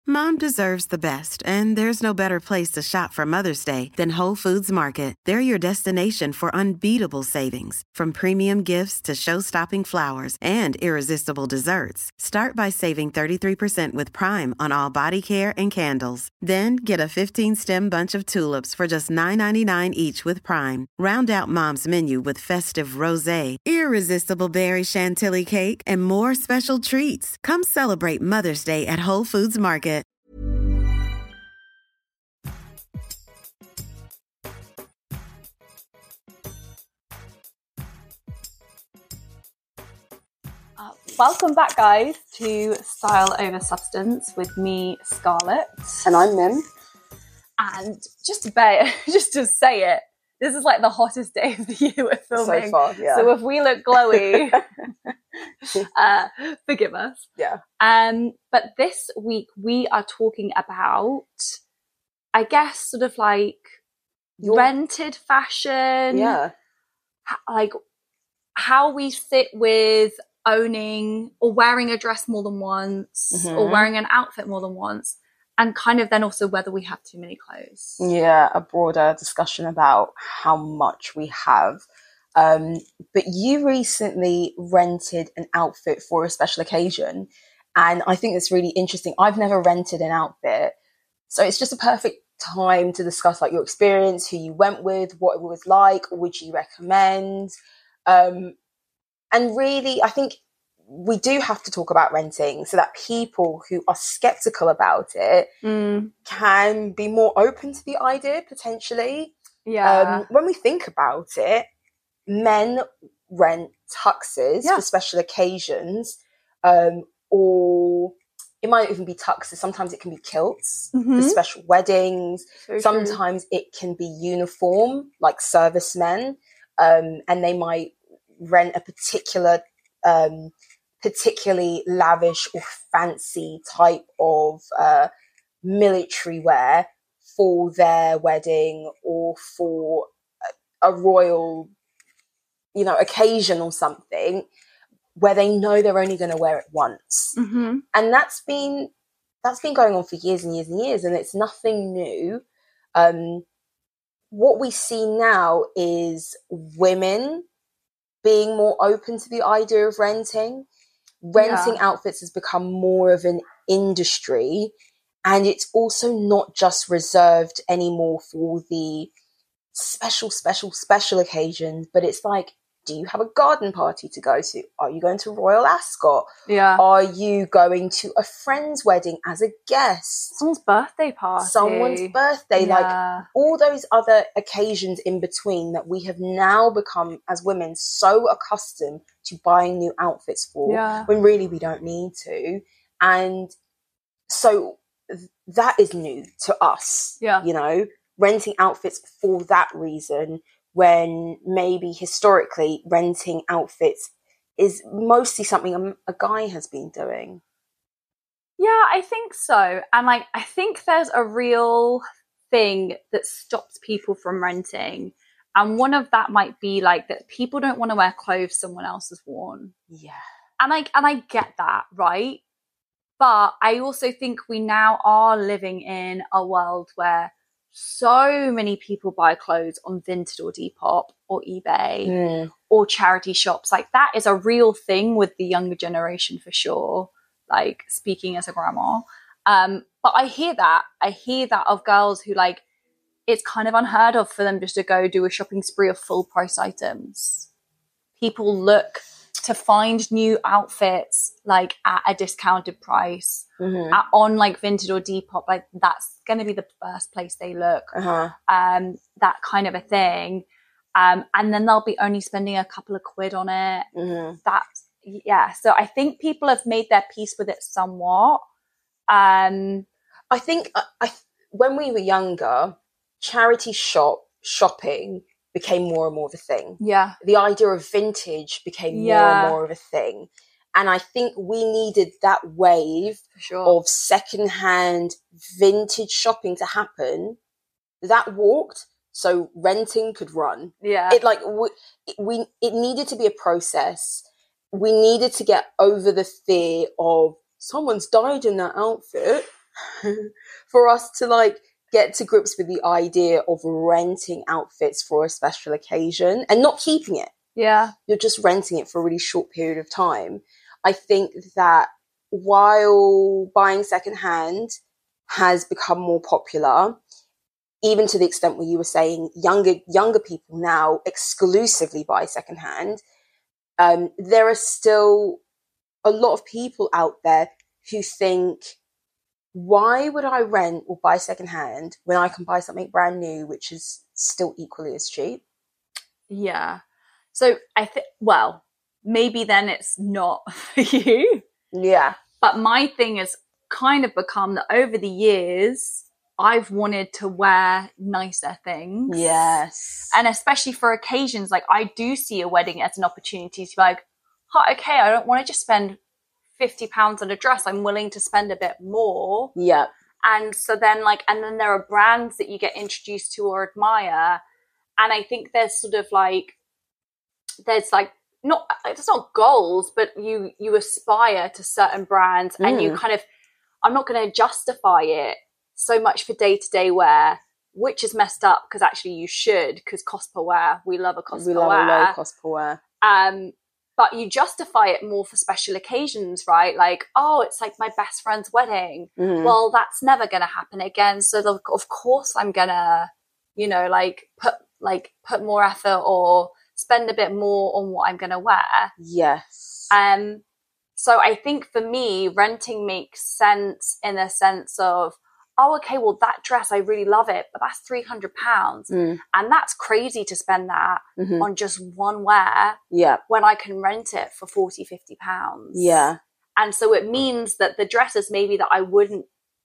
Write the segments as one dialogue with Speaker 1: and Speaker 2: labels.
Speaker 1: Mom deserves the best, and there's no better place to shop for Mother's Day than Whole Foods Market. They're your destination for unbeatable savings, from premium gifts to show-stopping flowers and irresistible desserts. Start by saving 33% with Prime on all body care and candles. Then get a 15-stem bunch of tulips for just $9.99 each with Prime. Round out Mom's menu with festive rosé, irresistible berry chantilly cake, and more special treats. Come celebrate Mother's Day at Whole Foods Market.
Speaker 2: Welcome back, guys, to Style Over Substance with me, Scarlett.
Speaker 3: And I'm Mim.
Speaker 2: And just to say it, this is like the hottest day of the year we're filming.
Speaker 3: So far, yeah.
Speaker 2: So if we look glowy, forgive us.
Speaker 3: Yeah.
Speaker 2: But this week we are talking about, I guess, sort of like rented fashion.
Speaker 3: Yeah.
Speaker 2: Like how we sit with owning or wearing a dress more than once, or wearing an outfit more than once, and kind of then also whether we have too many clothes.
Speaker 3: Yeah, a broader discussion about how much we have. But you recently rented an outfit for a special occasion, and I think it's really interesting. I've never rented an outfit, so it's just a perfect time to discuss like your experience, who you went with, what it was like, would you recommend? And really, I think we do have to talk about renting so that people who are skeptical about it can be more open to the idea, potentially.
Speaker 2: Yeah.
Speaker 3: When we think about it, men rent tuxes for special occasions, or it might even be tuxes. Sometimes it can be kilts for special weddings.
Speaker 2: So
Speaker 3: sometimes it can be uniform, like servicemen, and they might rent a particularly lavish or fancy type of military wear for their wedding or for a royal, occasion or something, where they know they're only going to wear it once. And that's been going on for years and years and years, and it's nothing new. What we see now is women being more open to the idea of renting. Renting outfits has become more of an industry, and it's also not just reserved anymore for the special occasions, but it's like, do you have a garden party to go to? Are you going to Royal Ascot?
Speaker 2: Yeah.
Speaker 3: Are you going to a friend's wedding as a guest?
Speaker 2: Someone's birthday party.
Speaker 3: Like all those other occasions in between that we have now become, as women, so accustomed to buying new outfits for, when really we don't need to. And so that is new to us, renting outfits for that reason, when maybe historically renting outfits is mostly something a guy has been doing.
Speaker 2: Yeah, I think so. And I think there's a real thing that stops people from renting. And one of that might be like that people don't want to wear clothes someone else has worn.
Speaker 3: Yeah.
Speaker 2: And I get that, right? But I also think we now are living in a world where so many people buy clothes on Vinted or Depop or eBay or charity shops. Like that is a real thing with the younger generation for sure. Like speaking as a grandma. But I hear that of girls who like, it's kind of unheard of for them just to go do a shopping spree of full price items. People look to find new outfits like at a discounted price on like Vinted or Depop. Like that's going to be the first place they look. That kind of a thing. And then they'll be only spending a couple of quid on it. So I think people have made their peace with it somewhat.
Speaker 3: I think when we were younger, charity shopping became more and more of a thing.
Speaker 2: Yeah.
Speaker 3: The idea of vintage became more and more of a thing. And I think we needed that wave of secondhand vintage shopping to happen. That walked, so renting could run.
Speaker 2: Yeah.
Speaker 3: It needed to be a process. We needed to get over the fear of someone's died in that outfit. for us to like get to grips with the idea of renting outfits for a special occasion and not keeping it.
Speaker 2: Yeah.
Speaker 3: You're just renting it for a really short period of time. I think that while buying secondhand has become more popular, even to the extent where you were saying younger people now exclusively buy secondhand, there are still a lot of people out there who think, why would I rent or buy secondhand when I can buy something brand new, which is still equally as cheap?
Speaker 2: Yeah. So I think, well, maybe then it's not for you.
Speaker 3: Yeah.
Speaker 2: But my thing has kind of become that over the years, I've wanted to wear nicer things.
Speaker 3: Yes.
Speaker 2: And especially for occasions, like I do see a wedding as an opportunity to be like, oh, okay, I don't want to just spend £50 on a dress. I'm willing to spend a bit more.
Speaker 3: Yeah.
Speaker 2: And so then and then there are brands that you get introduced to or admire. And I think there's sort of it's not goals, but you aspire to certain brands and you kind of, I'm not going to justify it so much for day-to-day wear, which is messed up because actually you should, because cost per wear, we love a cost per wear. We love a
Speaker 3: low cost per wear.
Speaker 2: But you justify it more for special occasions, right? Like, oh, it's like my best friend's wedding. Mm-hmm. Well, that's never going to happen again. So of course I'm going to, put more effort or spend a bit more on what I'm going to wear.
Speaker 3: Yes.
Speaker 2: So I think for me, renting makes sense in a sense of, oh, okay, well, that dress, I really love it, but that's £300. And that's crazy to spend that on just one wear when I can rent it for £40-50.
Speaker 3: Yeah.
Speaker 2: And so it means that the dresses maybe that I wouldn't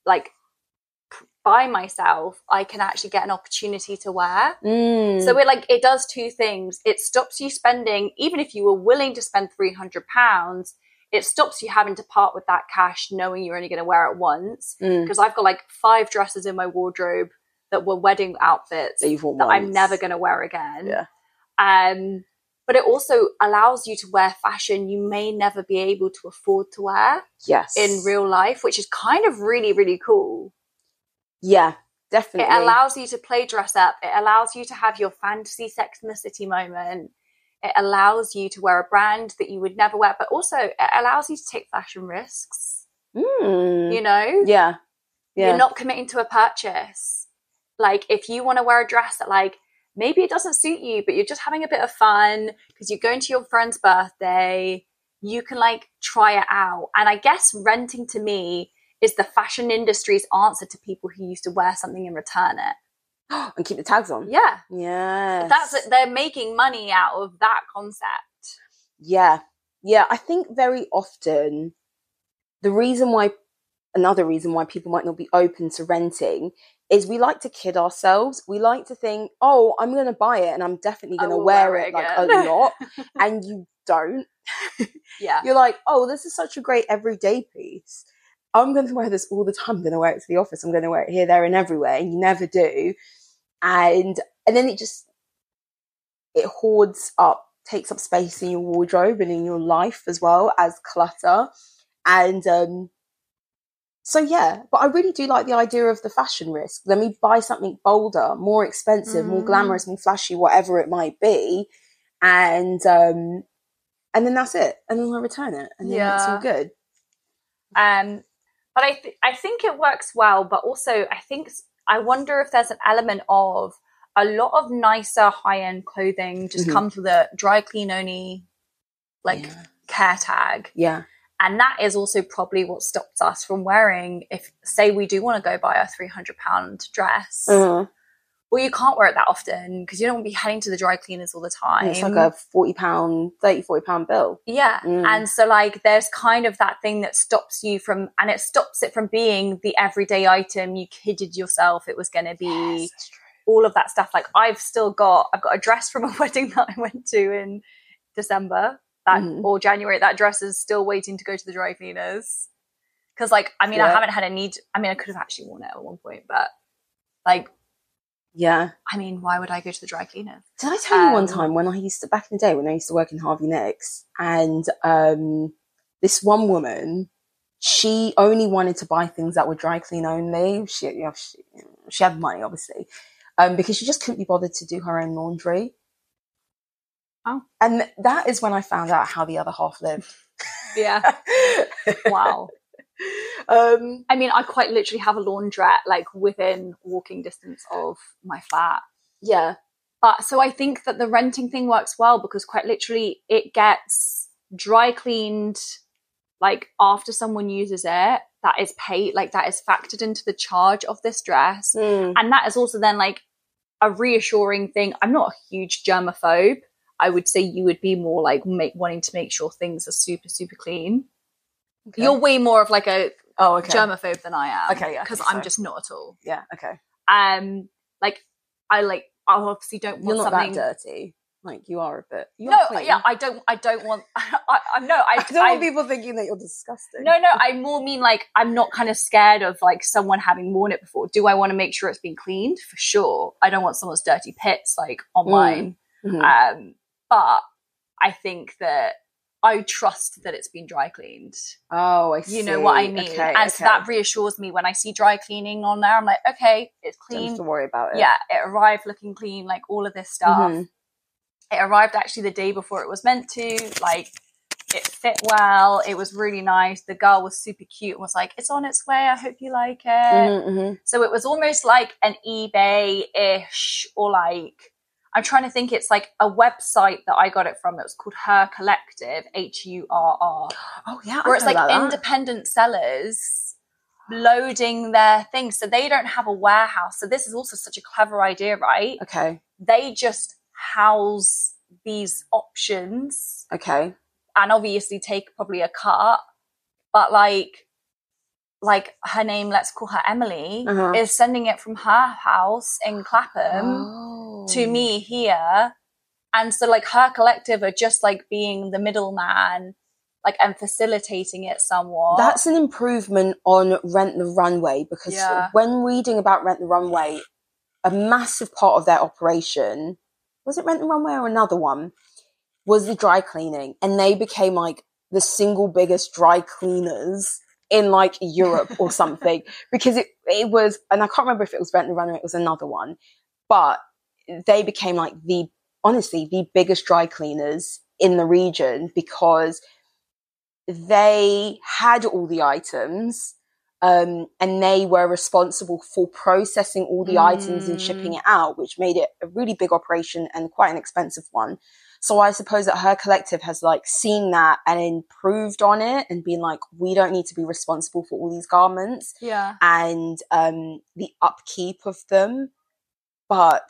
Speaker 2: buy myself, I can actually get an opportunity to wear. So it does two things. It stops you spending, even if you were willing to spend £300, it stops you having to part with that cash knowing you're only going to wear it once. Because I've got 5 dresses in my wardrobe that were wedding outfits that I'm never going to wear again.
Speaker 3: Yeah.
Speaker 2: But it also allows you to wear fashion you may never be able to afford to wear in real life, which is kind of really, really cool.
Speaker 3: Yeah, definitely.
Speaker 2: It allows you to play dress up. It allows you to have your fantasy Sex and the City moment. It allows you to wear a brand that you would never wear, but also it allows you to take fashion risks. You know?
Speaker 3: Yeah.
Speaker 2: You're not committing to a purchase. If you want to wear a dress that maybe it doesn't suit you, but you're just having a bit of fun because you're going to your friend's birthday, you can try it out. And I guess renting to me is the fashion industry's answer to people who used to wear something and return it.
Speaker 3: And keep the tags on.
Speaker 2: Yeah.
Speaker 3: Yes.
Speaker 2: They're making money out of that concept.
Speaker 3: Yeah. Yeah. I think very often another reason why people might not be open to renting is we like to kid ourselves. We like to think, oh, I'm going to buy it and I'm definitely going to wear it a lot. And you don't.
Speaker 2: Yeah.
Speaker 3: You're like, oh, this is such a great everyday piece. I'm going to wear this all the time. I'm going to wear it to the office. I'm going to wear it here, there, and everywhere. And you never do. And then it hoards up, takes up space in your wardrobe and in your life as well as clutter. And but I really do like the idea of the fashion risk. Let me buy something bolder, more expensive, more glamorous, more flashy, whatever it might be. And then that's it. And then I return it. And then it's all good.
Speaker 2: But I think it works well, but also I wonder if there's an element of a lot of nicer high-end clothing just comes with a dry clean only care tag.
Speaker 3: Yeah.
Speaker 2: And that is also probably what stops us from wearing, if say we do want to go buy a £300 dress. Well, you can't wear it that often because you don't want to be heading to the dry cleaners all the time.
Speaker 3: And it's like a £40 bill.
Speaker 2: Yeah. And so there's kind of that thing that stops you from, and it stops it from being the everyday item you kidded yourself it was going to be.
Speaker 3: Yes,
Speaker 2: all of that stuff. I've got a dress from a wedding that I went to in December or January. That dress is still waiting to go to the dry cleaners. Because I haven't had a need. I could have actually worn it at one point, but why would I go to the dry cleaners?
Speaker 3: Did I tell you one time when back in the day when I used to work in Harvey Nicks, and this one woman, she only wanted to buy things that were dry clean only. She had money, obviously, because she just couldn't be bothered to do her own laundry.
Speaker 2: Oh.
Speaker 3: And that is when I found out how the other half lived.
Speaker 2: Yeah. Wow. I mean, I quite literally have a laundrette like within walking distance of my flat.
Speaker 3: Yeah.
Speaker 2: But so I think that the renting thing works well because quite literally it gets dry cleaned like after someone uses it. That is paid, like that is factored into the charge of this dress. And that is also then like a reassuring thing. I'm not a huge germaphobe. I would say you would be more like wanting to make sure things are super, super clean. Okay. You're way more of like a germaphobe than I am.
Speaker 3: Okay, yeah.
Speaker 2: Because I'm just not at all.
Speaker 3: Yeah, okay.
Speaker 2: Like I obviously don't want
Speaker 3: You're not
Speaker 2: something
Speaker 3: that dirty. Like you are a bit.
Speaker 2: I don't want. I don't want
Speaker 3: people thinking that you're disgusting.
Speaker 2: No, I more mean like I'm not kind of scared of like someone having worn it before. Do I want to make sure it's been cleaned? For sure. I don't want someone's dirty pits like on mine. Mm-hmm. But I think that I trust that it's been dry cleaned.
Speaker 3: Oh, I see.
Speaker 2: You know what I mean? Okay. So that reassures me when I see dry cleaning on there. I'm like, okay, it's clean.
Speaker 3: Don't have to worry about it.
Speaker 2: Yeah, it arrived looking clean, like all of this stuff. Mm-hmm. It arrived actually the day before it was meant to. Like, it fit well. It was really nice. The girl was super cute and was like, it's on its way. I hope you like it. Mm-hmm. So it was almost like an eBay-ish or like, I'm trying to think, it's like a website that I got it from. It was called Her Collective, HURR.
Speaker 3: Oh, yeah.
Speaker 2: Where it's like independent sellers loading their things. So they don't have a warehouse. So this is also such a clever idea, right?
Speaker 3: Okay.
Speaker 2: They just house these options.
Speaker 3: Okay.
Speaker 2: And obviously take probably a cut. But like her name, let's call her Emily, is sending it from her house in Clapham to me here. And so like Her Collective are just like being the middleman, like, and facilitating it somewhat.
Speaker 3: That's an improvement on Rent the Runway, because when reading about Rent the Runway, a massive part of their operation, was it Rent the Runway or another one, was the dry cleaning. And they became like the single biggest dry cleaners in like Europe or something, because it was, and I can't remember if it was Rent the Runway, it was another one, but they became like the biggest dry cleaners in the region because they had all the items, and they were responsible for processing all the items and shipping it out, which made it a really big operation and quite an expensive one. So I suppose that Her Collective has like seen that and improved on it and been like, we don't need to be responsible for all these garments and the upkeep of them. But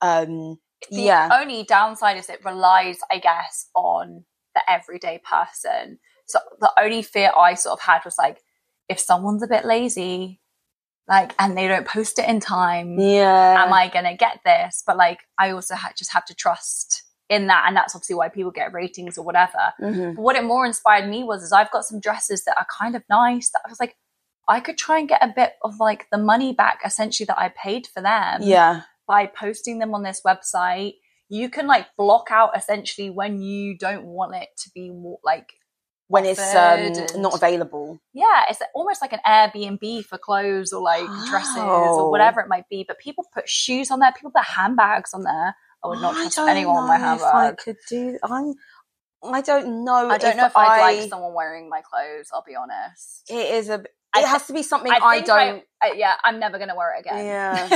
Speaker 2: the only downside is it relies, I guess, on the everyday person. So the only fear I sort of had was like, if someone's a bit lazy, like, and they don't post it in time, am I gonna get this? But like, I also just have to trust in that, and that's obviously why people get ratings or whatever. But what it more inspired me was I've got some dresses that are kind of nice that I was like, I could try and get a bit of like the money back essentially that I paid for them by posting them on this website. You can like block out essentially when you don't want it to be more like
Speaker 3: when it's not available.
Speaker 2: Yeah, it's almost like an Airbnb for clothes or like dresses or whatever it might be. But people put shoes on there, people put handbags on there. I would not trust anyone with my handbag.
Speaker 3: I could do. I don't know.
Speaker 2: I don't know if I'd like someone wearing my clothes. I'll be honest.
Speaker 3: It is a. It has to be something I don't.
Speaker 2: I'm never going to wear it again.
Speaker 3: Yeah.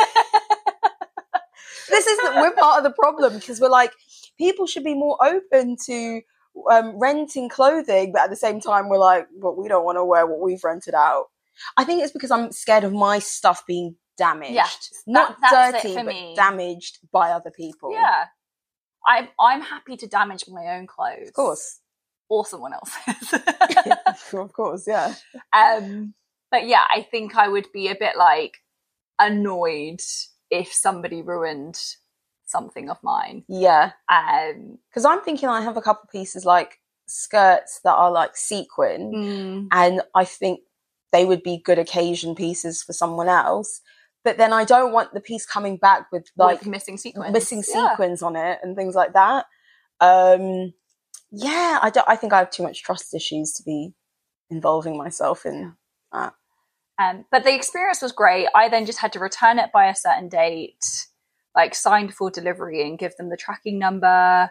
Speaker 3: We're part of the problem, because we're like, people should be more open to renting clothing, but at the same time we're like, but we don't want to wear what we've rented out. I think it's because I'm scared of my stuff being damaged.
Speaker 2: Yeah,
Speaker 3: not dirty, but damaged by other people.
Speaker 2: Yeah. I'm happy to damage my own clothes.
Speaker 3: Of course.
Speaker 2: Or someone else's.
Speaker 3: Of course, yeah.
Speaker 2: But yeah, I think I would be a bit like annoyed if somebody ruined something of mine.
Speaker 3: Yeah. Because I'm thinking I have a couple pieces like skirts that are like sequin, and I think they would be good occasion pieces for someone else. But then I don't want the piece coming back with like
Speaker 2: missing sequins
Speaker 3: on it and things like that. I think I have too much trust issues to be involving myself in that.
Speaker 2: But the experience was great. I then just had to return it by a certain date, like sign for delivery and give them the tracking number.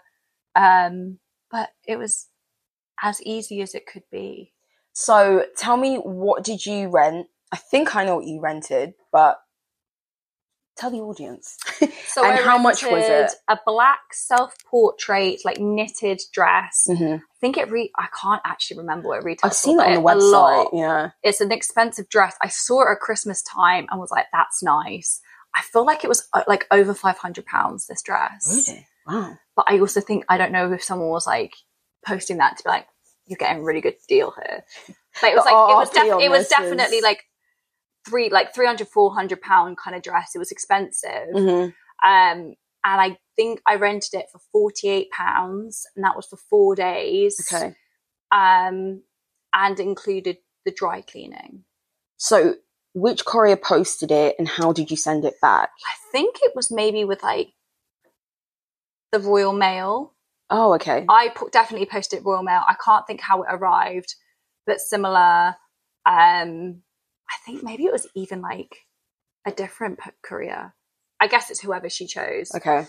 Speaker 2: But it was as easy as it could be.
Speaker 3: So tell me, what did you rent? I think I know what you rented, but tell the audience.
Speaker 2: So
Speaker 3: and how much was it?
Speaker 2: A black self-portrait, like knitted dress.
Speaker 3: Mm-hmm.
Speaker 2: I think I can't actually remember what it retails.
Speaker 3: I've seen it on the website. Yeah,
Speaker 2: it's an expensive dress. I saw it at Christmas time and was like, "That's nice." I feel like it was like over £500. This dress.
Speaker 3: Really? Wow.
Speaker 2: But I also think, I don't know if someone was like posting that to be like, "You're getting a really good deal here." But it was like it was definitely like £300-400 kind of dress. It was expensive.
Speaker 3: Mm-hmm.
Speaker 2: And I think I rented it for £48, and that was for 4 days.
Speaker 3: Okay.
Speaker 2: And included the dry cleaning.
Speaker 3: So which courier posted it, and how did you send it back?
Speaker 2: I think it was maybe with like the Royal Mail.
Speaker 3: Oh, okay.
Speaker 2: I definitely posted Royal Mail. I can't think how it arrived, but similar. I think maybe it was even like a different courier. I guess it's whoever she chose.
Speaker 3: Okay.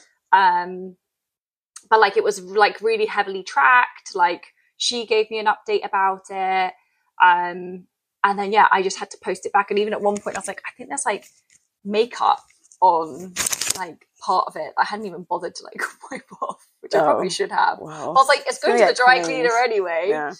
Speaker 2: But like it was like really heavily tracked. Like she gave me an update about it. And then I just had to post it back. And even at one point I was like, I think there's like makeup on like part of it. I hadn't even bothered to like wipe off, which I probably should have.
Speaker 3: Wow.
Speaker 2: I was like, it's going to the dry cleaner anyway.
Speaker 3: Yeah.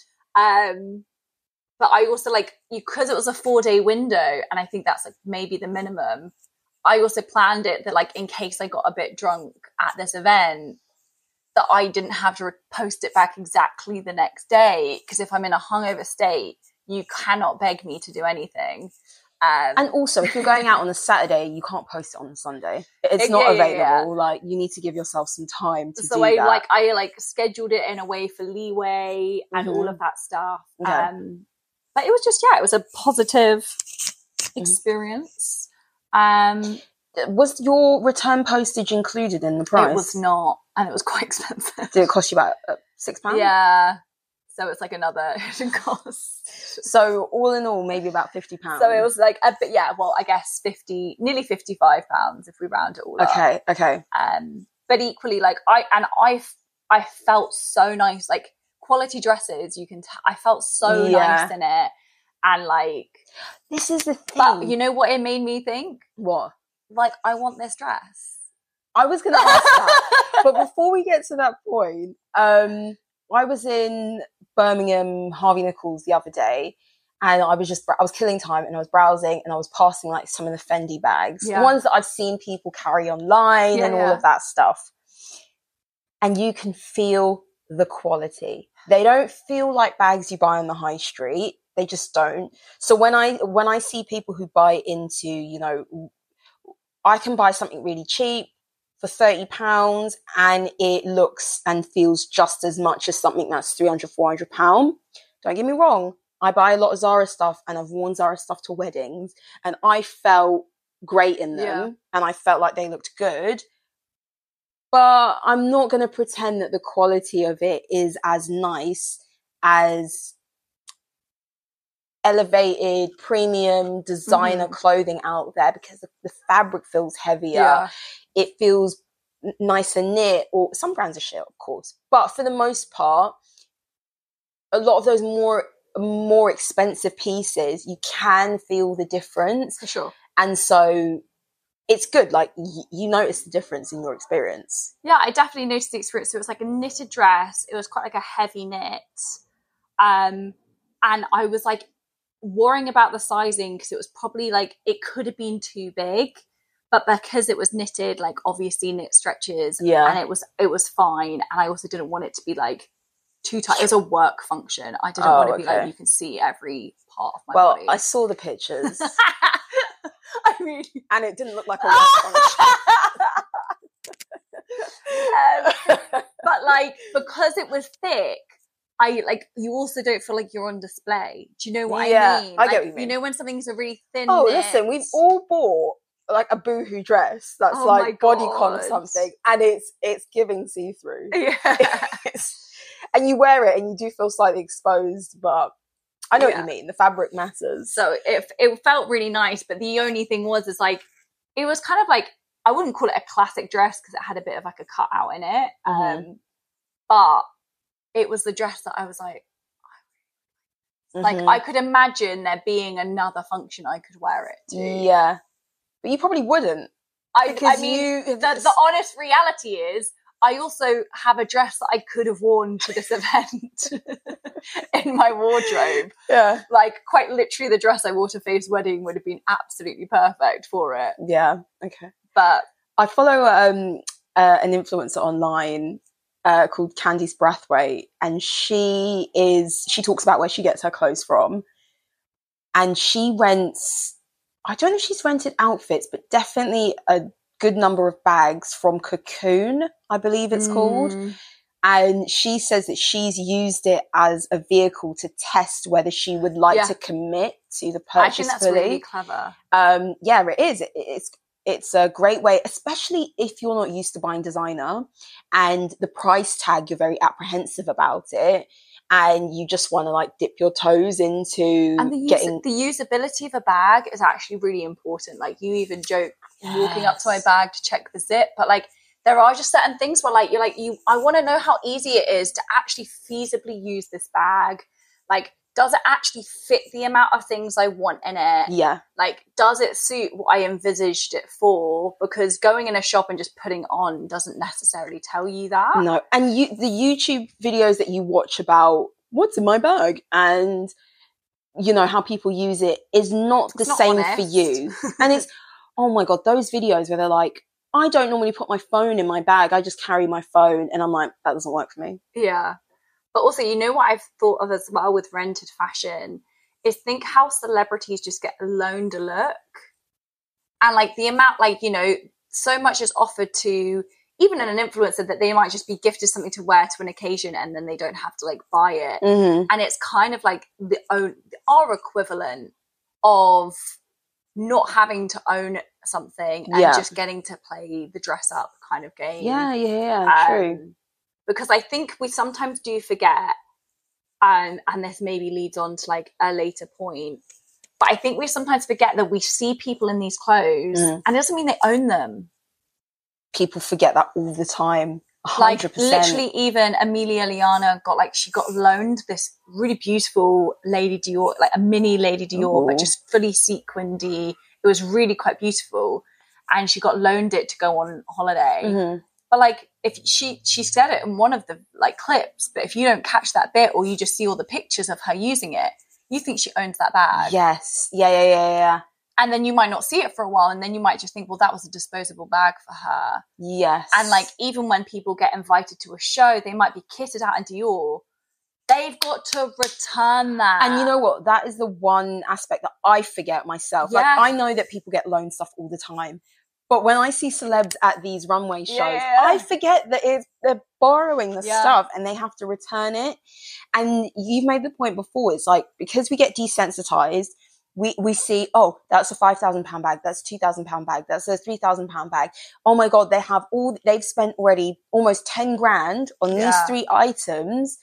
Speaker 2: But I also like, because it was a 4-day window, and I think that's like maybe the minimum, I also planned it that like in case I got a bit drunk at this event, that I didn't have to post it back exactly the next day. Because if I'm in a hungover state, you cannot beg me to do anything.
Speaker 3: And also, if you're going out on a Saturday, you can't post it on a Sunday. It's not available. Yeah. Like, you need to give yourself some time to do that.
Speaker 2: I scheduled it in a way for leeway and all of that stuff. Okay. But it was just, it was a positive experience.
Speaker 3: Was your return postage included in the price?
Speaker 2: It was not, and it was quite expensive.
Speaker 3: Did it cost you about £6?
Speaker 2: Yeah. So it's like another hidden cost.
Speaker 3: So all in all, maybe about £50.
Speaker 2: So it was like a bit, I guess nearly £55 if we round it all up.
Speaker 3: Okay.
Speaker 2: But equally, like I felt so nice, like quality dresses. I felt so nice in it, and like
Speaker 3: this is the thing.
Speaker 2: But you know what it made me think?
Speaker 3: What?
Speaker 2: Like, I want this dress.
Speaker 3: I was going to ask that, but before we get to that point, I was in Birmingham, Harvey Nichols the other day, and I was killing time, and I was browsing, and I was passing like some of the Fendi bags, the ones that I've seen people carry online and all of that stuff. And you can feel the quality. They don't feel like bags you buy on the high street. They just don't. So when I see people who buy into, I can buy something really cheap for £30 and it looks and feels just as much as something that's £300-400. Don't get me wrong. I buy a lot of Zara stuff, and I've worn Zara stuff to weddings, and I felt great in them, and I felt like they looked good. But I'm not going to pretend that the quality of it is as nice as elevated premium designer clothing out there, because the fabric feels heavier. It feels nicer knit, or some brands are shit, of course, but for the most part, a lot of those more expensive pieces, you can feel the difference
Speaker 2: for sure.
Speaker 3: And so it's good, like you notice the difference in your experience.
Speaker 2: I definitely noticed the experience. So it was like a knitted dress, it was quite like a heavy knit, and I was like worrying about the sizing, because it was probably like, it could have been too big, but because it was knitted, like obviously knit stretches, and it was fine. And I also didn't want it to be like too tight. It was a work function. I didn't want to be like, you can see every part of my body.
Speaker 3: Well, I saw the pictures. And it didn't look like a work function.
Speaker 2: But like, because it was thick, you also don't feel like you're on display. Do you know what I mean?
Speaker 3: I get what you mean.
Speaker 2: You know when something's a really thin
Speaker 3: knit?
Speaker 2: Listen,
Speaker 3: we've all bought like a boohoo dress that's like bodycon or something, and it's giving see-through. And you wear it and you do feel slightly exposed, but I know what you mean. The fabric matters.
Speaker 2: So it felt really nice, but the only thing was, is like, it was kind of like, I wouldn't call it a classic dress because it had a bit of like a cutout in it. But it was the dress that I was like, like, I could imagine there being another function I could wear it to.
Speaker 3: Yeah. But you probably wouldn't.
Speaker 2: I mean, the honest reality is, I also have a dress that I could have worn to this event in my wardrobe. Yeah. Like, quite literally, the dress I wore to Faith's wedding would have been absolutely perfect for it.
Speaker 3: Yeah. Okay.
Speaker 2: But
Speaker 3: I follow an influencer online called Candice Brathwaite, and she talks about where she gets her clothes from. And she rents, I don't know if she's rented outfits, but definitely a good number of bags from Cocoon, I believe it's called. And she says that she's used it as a vehicle to test whether she would like to commit to the purchase.
Speaker 2: I think that's really clever.
Speaker 3: Yeah, it is. It's a great way, especially if you're not used to buying designer and the price tag, you're very apprehensive about it. And you just want to like dip your toes into
Speaker 2: the usability of a bag is actually really important. Like, you even joke walking up to my bag to check the zip, but like, there are just certain things where like, I want to know how easy it is to actually feasibly use this bag. Like, does it actually fit the amount of things I want in it?
Speaker 3: Yeah.
Speaker 2: Like, does it suit what I envisaged it for? Because going in a shop and just putting it on doesn't necessarily tell you that.
Speaker 3: No. And the YouTube videos that you watch about what's in my bag and, you know, how people use it is not the same honest for you. And it's, oh my God, those videos where they're like, I don't normally put my phone in my bag. I just carry my phone. And I'm like, that doesn't work for me.
Speaker 2: Yeah. But also, you know what I've thought of as well with rented fashion is think how celebrities just get loaned a look. And like the amount, like, you know, so much is offered to even an influencer that they might just be gifted something to wear to an occasion and then they don't have to like buy it. And it's kind of like our equivalent of not having to own something and just getting to play the dress up kind of game.
Speaker 3: Yeah, true.
Speaker 2: Because I think we sometimes do forget, and this maybe leads on to like a later point, but I think we sometimes forget that we see people in these clothes and it doesn't mean they own them.
Speaker 3: People forget that all the time. 100%.
Speaker 2: Like, literally, even Amelia Liana she got loaned this really beautiful Lady Dior, like a mini Lady Dior, but just fully sequinedy. It was really quite beautiful. And she got loaned it to go on holiday. But like, if she said it in one of the like clips, but if you don't catch that bit or you just see all the pictures of her using it, you think she owns that bag.
Speaker 3: Yes. Yeah.
Speaker 2: And then you might not see it for a while, and then you might just think, well, that was a disposable bag for her.
Speaker 3: Yes.
Speaker 2: And like, even when people get invited to a show, they might be kitted out in Dior. They've got to return that.
Speaker 3: And you know what? That is the one aspect that I forget myself. Like, I know that people get loaned stuff all the time. But when I see celebs at these runway shows, I forget that they're borrowing the stuff and they have to return it. And you've made the point before. It's like, because we get desensitized, we see, oh, that's a £5,000 bag. That's a £2,000 bag. That's a £3,000 bag. Oh my God, they've spent already almost 10 grand on these 3 items.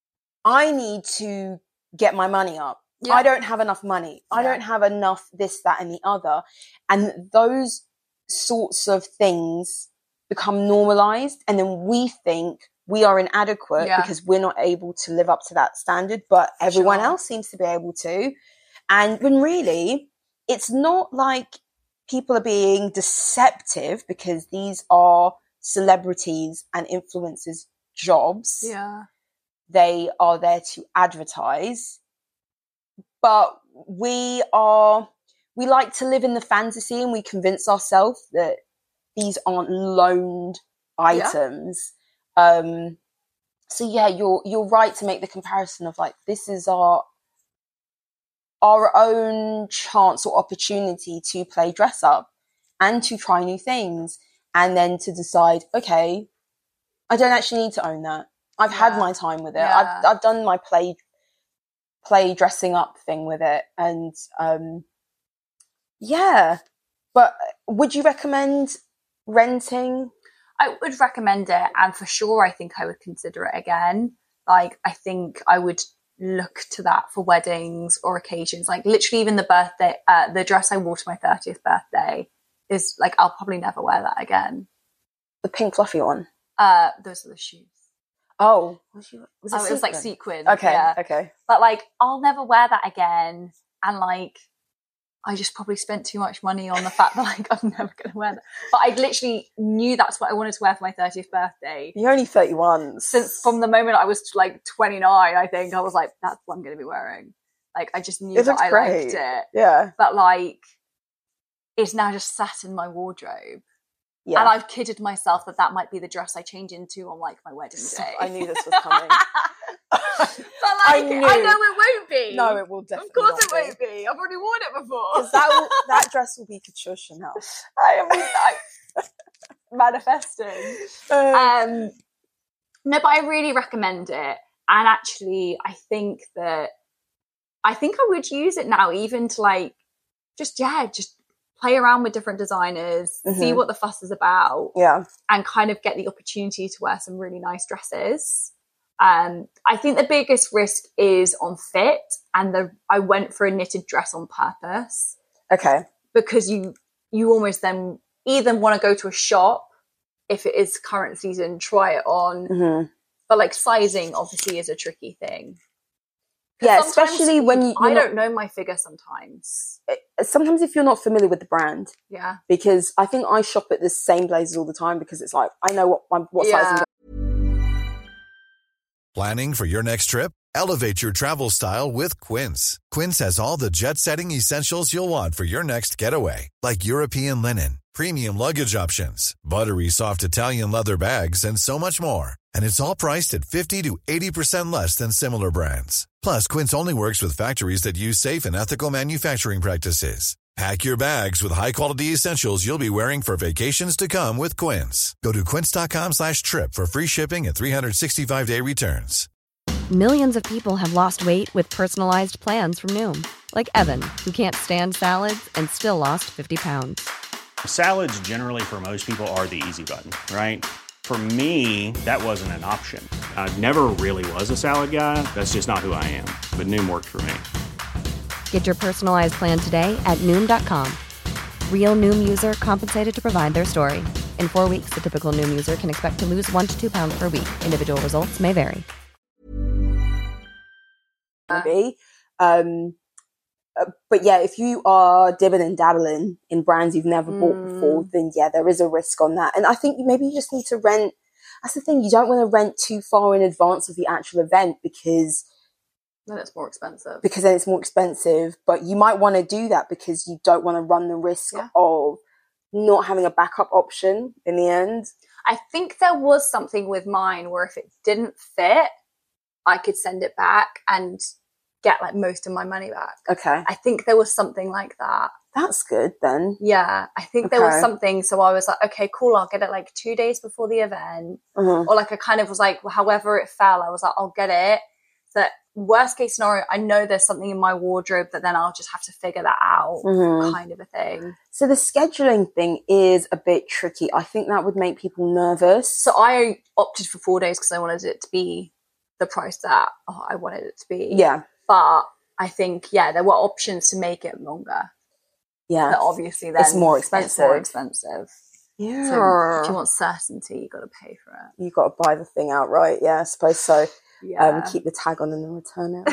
Speaker 3: I need to get my money up. Yeah. I don't have enough money. I don't have enough this, that, and the other. And those sorts of things become normalized, and then we think we are inadequate because we're not able to live up to that standard, but everyone else seems to be able to. And when really it's not like people are being deceptive, because these are celebrities and influencers' jobs. They are there to advertise, but we like to live in the fantasy, and we convince ourselves that these aren't loaned items. So yeah, you're right to make the comparison of like, this is our own chance or opportunity to play dress up and to try new things, and then to decide, okay, I don't actually need to own that. I've had my time with it. I've done my play dressing up thing with it, and but would you recommend renting?
Speaker 2: I would recommend it, and for sure I think I would consider it again. Like, I think I would look to that for weddings or occasions. Like literally even the dress I wore to my 30th birthday is like, I'll probably never wear that again.
Speaker 3: The pink fluffy one?
Speaker 2: Those are the shoes.
Speaker 3: Oh.
Speaker 2: It was like sequin.
Speaker 3: Okay,
Speaker 2: yeah.
Speaker 3: okay.
Speaker 2: But like, I'll never wear that again. And like, I just probably spent too much money on the fact that like, I'm never going to wear that. But I literally knew that's what I wanted to wear for my 30th birthday.
Speaker 3: You're only 31.
Speaker 2: From the moment I was like 29, I think, I was like, that's what I'm going to be wearing. Like, I just knew that I liked it.
Speaker 3: Yeah.
Speaker 2: But like, it's now just sat in my wardrobe. Yeah. And I've kidded myself that might be the dress I change into on like my wedding day.
Speaker 3: I knew this was coming.
Speaker 2: But like, I know it won't be.
Speaker 3: No, it will definitely.
Speaker 2: Of course it won't be. I've already worn it before.
Speaker 3: Because that dress will be couture Chanel.
Speaker 2: I am manifesting. No, but I really recommend it. And actually, I think I would use it now, even to like, just play around with different designers, see what the fuss is about, and kind of get the opportunity to wear some really nice dresses. I think the biggest risk is on fit, and I went for a knitted dress on purpose.
Speaker 3: Okay.
Speaker 2: Because you almost then either want to go to a shop, if it is current season, try it on. But like sizing obviously is a tricky thing.
Speaker 3: Yeah, especially when
Speaker 2: I don't know my figure sometimes.
Speaker 3: Sometimes if you're not familiar with the brand.
Speaker 2: Yeah.
Speaker 3: Because I think I shop at the same places all the time because it's like, I know what size I'm.
Speaker 4: Planning for your next trip? Elevate your travel style with Quince. Quince has all the jet-setting essentials you'll want for your next getaway, like European linen, premium luggage options, buttery soft Italian leather bags, and so much more. And it's all priced at 50 to 80% less than similar brands. Plus, Quince only works with factories that use safe and ethical manufacturing practices. Pack your bags with high-quality essentials you'll be wearing for vacations to come with Quince. Go to quince.com/trip for free shipping and 365-day returns.
Speaker 5: Millions of people have lost weight with personalized plans from Noom. Like Evan, who can't stand salads and still lost 50 pounds.
Speaker 6: Salads generally for most people are the easy button, right? For me, that wasn't an option. I never really was a salad guy. That's just not who I am. But Noom worked for me.
Speaker 5: Get your personalized plan today at Noom.com. Real Noom user compensated to provide their story. In 4 weeks, the typical Noom user can expect to lose 1 to 2 pounds per week. Individual results may vary.
Speaker 3: Maybe. But yeah, if you are dibbing and dabbling in brands you've never bought before, then yeah, there is a risk on that. And I think maybe you just need to rent. That's the thing. You don't want to rent too far in advance of the actual event because
Speaker 2: then it's more expensive.
Speaker 3: But you might want to do that because you don't want to run the risk of not having a backup option in the end.
Speaker 2: I think there was something with mine where if it didn't fit, I could send it back and get like most of my money back.
Speaker 3: Okay.
Speaker 2: I think there was something like that.
Speaker 3: That's good then.
Speaker 2: Yeah. I think there was something. So I was like, okay, cool. I'll get it like 2 days before the event. Or like I kind of was like, well, however it fell, I was like, I'll get it. That worst case scenario, I know there's something in my wardrobe that then I'll just have to figure that out kind of a thing.
Speaker 3: So the scheduling thing is a bit tricky. I think that would make people nervous.
Speaker 2: So I opted for 4 days because I wanted it to be the price that I wanted it to be.
Speaker 3: Yeah.
Speaker 2: But I think, there were options to make it longer.
Speaker 3: Yeah.
Speaker 2: But obviously then
Speaker 3: it's more expensive.
Speaker 2: Yeah. So if you want certainty, you've got to pay for it.
Speaker 3: You've got to buy the thing outright. Yeah, I suppose so.
Speaker 2: Yeah.
Speaker 3: Keep the tag on and then return it.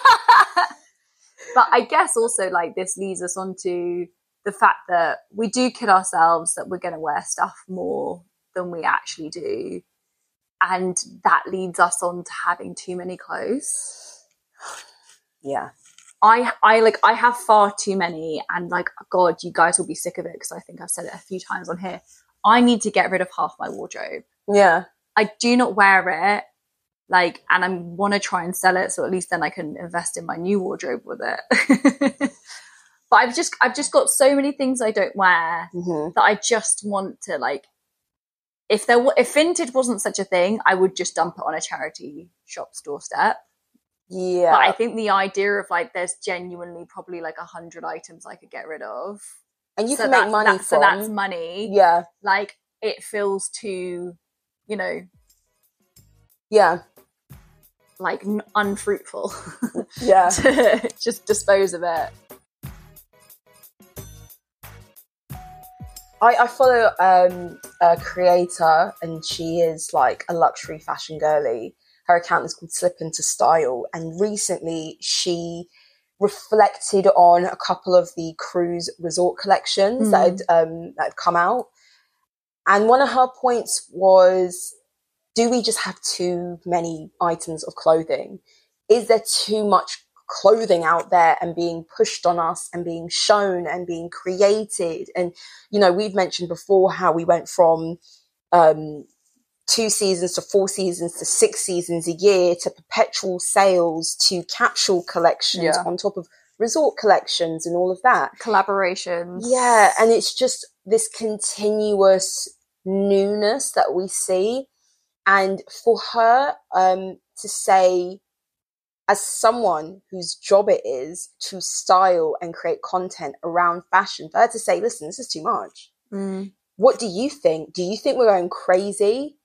Speaker 2: But I guess also like this leads us on to the fact that we do kid ourselves that we're going to wear stuff more than we actually do. And that leads us on to having too many clothes.
Speaker 3: Yeah.
Speaker 2: I have far too many, and like, God, you guys will be sick of it because I think I've said it a few times on here. I need to get rid of half my wardrobe.
Speaker 3: Yeah.
Speaker 2: I do not wear it. Like, and I want to try and sell it, so at least then I can invest in my new wardrobe with it. But I've just got so many things I don't wear that I just want to like. If vintage wasn't such a thing, I would just dump it on a charity shop's doorstep.
Speaker 3: Yeah,
Speaker 2: but I think the idea of like there's genuinely probably like 100 items I could get rid of,
Speaker 3: and you can make money from.
Speaker 2: So that's money.
Speaker 3: Yeah,
Speaker 2: like it feels too,
Speaker 3: Yeah.
Speaker 2: like unfruitful.
Speaker 3: Yeah.
Speaker 2: To just dispose of it.
Speaker 3: I follow a creator, and she is like a luxury fashion girly. Her account is called Slip Into Style, and recently she reflected on a couple of the cruise resort collections that had come out. And one of her points was, do we just have too many items of clothing? Is there too much clothing out there and being pushed on us and being shown and being created? And, you know, we've mentioned before how we went from 2 seasons to 4 seasons to 6 seasons a year to perpetual sales to capsule collections on top of resort collections and all of that.
Speaker 2: Collaborations.
Speaker 3: Yeah, and it's just this continuous newness that we see. And for her to say, as someone whose job it is to style and create content around fashion, for her to say, listen, this is too much. What do you think? Do you think we're going crazy?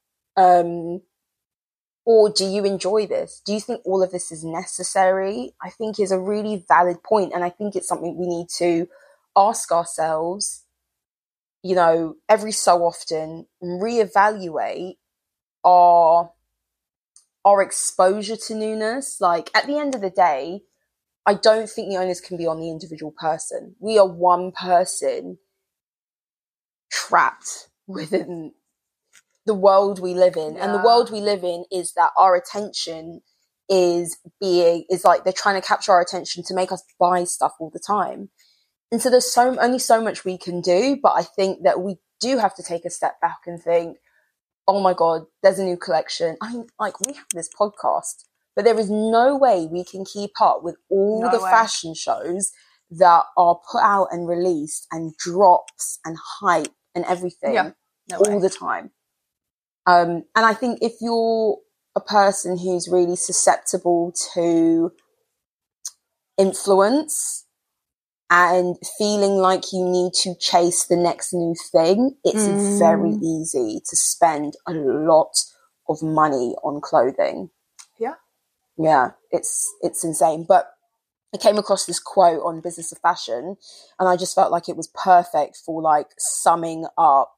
Speaker 3: Or do you enjoy this? Do you think all of this is necessary? I think is a really valid point. And I think it's something we need to ask ourselves, you know, every so often, and reevaluate our exposure to newness. Like, at the end of the day, I don't think the onus can be on the individual person. We are one person trapped within the world we live in. And the world we live in is that our attention is like they're trying to capture our attention to make us buy stuff all the time. And so there's only so much we can do. But I think that we do have to take a step back and think, oh my God, there's a new collection. I mean, like, we have this podcast, but there is no way we can keep up with all the fashion shows that are put out and released and drops and hype and everything all the time. And I think if you're a person who's really susceptible to influence and feeling like you need to chase the next new thing, it's very easy to spend a lot of money on clothing. Yeah, it's insane. But I came across this quote on Business of Fashion, and I just felt like it was perfect for like summing up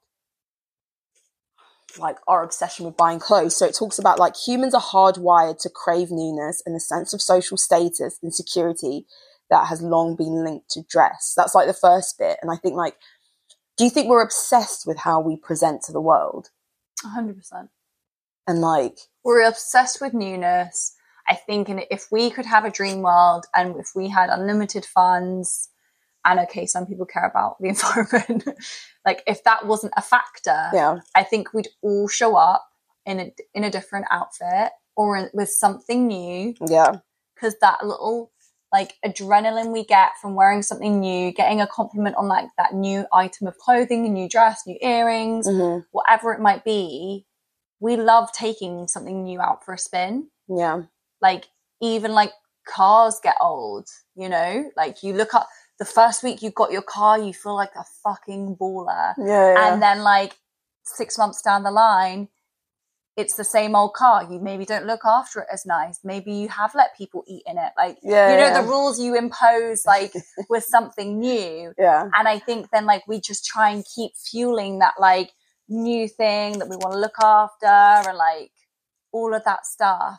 Speaker 3: like our obsession with buying clothes. So it talks about like humans are hardwired to crave newness and a sense of social status and security that has long been linked to dress. That's like the first bit. And I think, like, do you think we're obsessed with how we present to the world?
Speaker 2: 100%.
Speaker 3: And like,
Speaker 2: we're obsessed with newness. I think if we could have a dream world and if we had unlimited funds, and okay, some people care about the environment, like if that wasn't a factor, I think we'd all show up in a different outfit or with something new. Yeah. Because that little like adrenaline we get from wearing something new, getting a compliment on like that new item of clothing, a new dress, new earrings, whatever it might be, we love taking something new out for a spin. Yeah. Like even like cars get old, you know, like you look up the first week you got your car, you feel like a fucking baller. Yeah. And then like 6 months down the line, it's the same old car. You maybe don't look after it as nice. Maybe you have let people eat in it. Like, the rules you impose, like, with something new. Yeah. And I think then, like, we just try and keep fueling that, like, new thing that we want to look after and, like, all of that stuff.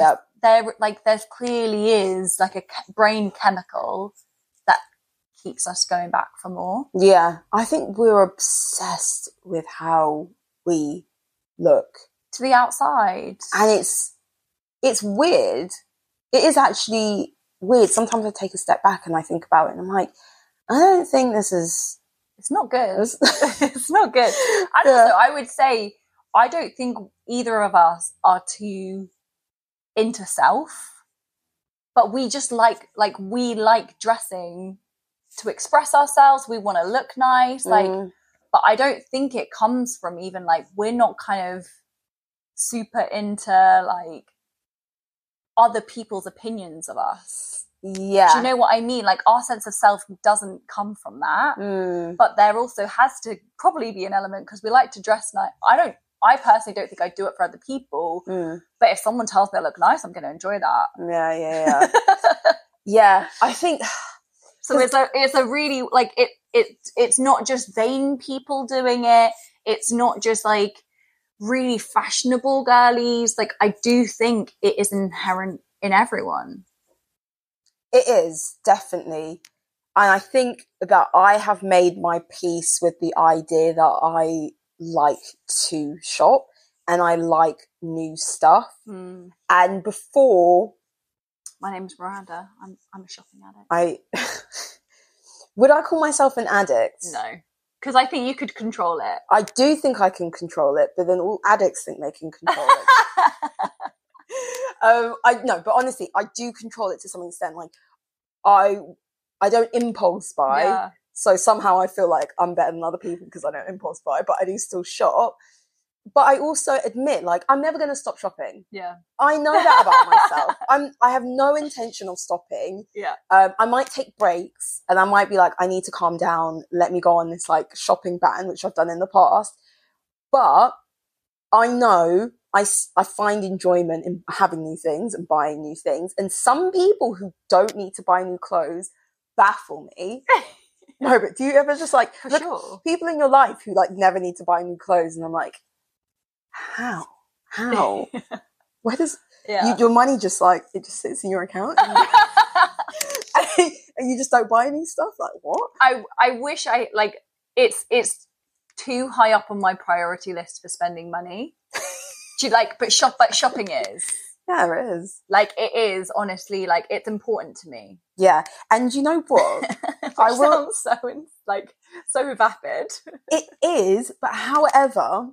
Speaker 2: There clearly is, like, a brain chemical that keeps us going back for more.
Speaker 3: Yeah. I think we're obsessed with how we look.
Speaker 2: To the outside.
Speaker 3: And it's weird. It is actually weird. Sometimes I take a step back and I think about it and I'm like, I don't think this is...
Speaker 2: It's not good. It's not good. And also, I would say, I don't think either of us are too into self, but we just we like dressing to express ourselves. We want to look nice. But I don't think it comes from even like, we're not kind of super into like other people's opinions of us. Yeah. Do you know what I mean? Like our sense of self doesn't come from that. But there also has to probably be an element because we like to dress nice. I don't I personally don't think I do it for other people. But if someone tells me I look nice, I'm going to enjoy that.
Speaker 3: Yeah. Yeah, I think
Speaker 2: so. It's a really like it's not just vain people doing it. It's not just like really fashionable girlies. Like, I do think it is inherent in everyone.
Speaker 3: It is, definitely. And I think that I have made my peace with the idea that I like to shop and I like new stuff. And before...
Speaker 2: My name's Miranda. I'm a shopping addict.
Speaker 3: Would I call myself an addict?
Speaker 2: No. Because I think you could control it.
Speaker 3: I do think I can control it, but then all addicts think they can control it. But honestly, I do control it to some extent. Like, I don't impulse buy, so somehow I feel like I'm better than other people because I don't impulse buy, but I do still shop. But I also admit, like, I'm never going to stop shopping.
Speaker 2: Yeah.
Speaker 3: I know that about myself. I have no intention of stopping.
Speaker 2: Yeah.
Speaker 3: I might take breaks and I might be like, I need to calm down. Let me go on this, like, shopping ban, which I've done in the past. But I know I find enjoyment in having new things and buying new things. And some people who don't need to buy new clothes baffle me. No, but do you ever just, like, look, people in your life who, like, never need to buy new clothes, and I'm like, how where does your money just, like, it just sits in your account and you just don't buy any stuff? Like, what?
Speaker 2: I wish I, like, it's too high up on my priority list for spending money. Do you, like, but shopping is.
Speaker 3: Yeah, it is.
Speaker 2: Like, it is, honestly, like, it's important to me.
Speaker 3: Yeah. And you know what?
Speaker 2: I will so vapid.
Speaker 3: It is, but however,